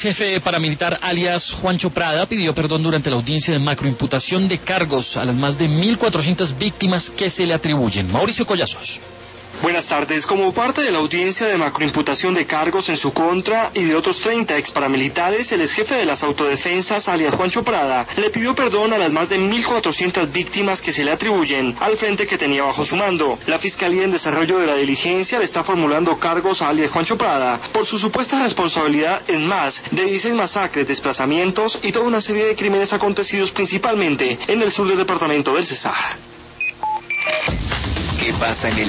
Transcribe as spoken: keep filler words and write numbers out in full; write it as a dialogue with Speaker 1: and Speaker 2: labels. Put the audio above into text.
Speaker 1: Jefe paramilitar alias Juancho Prada pidió perdón durante la audiencia de macroimputación de cargos a las más de mil cuatrocientas víctimas que se le atribuyen. Mauricio Collazos.
Speaker 2: Buenas tardes. Como parte de la audiencia de macroimputación de cargos en su contra y de otros treinta ex paramilitares, el exjefe de las autodefensas, alias Juancho Prada, le pidió perdón a las más de mil cuatrocientas víctimas que se le atribuyen al frente que tenía bajo su mando. La Fiscalía en Desarrollo de la Diligencia le está formulando cargos a alias Juancho Prada por su supuesta responsabilidad en más de dieciséis masacres, desplazamientos y toda una serie de crímenes acontecidos principalmente en el sur del departamento del Cesar.
Speaker 3: ¿Qué pasa en el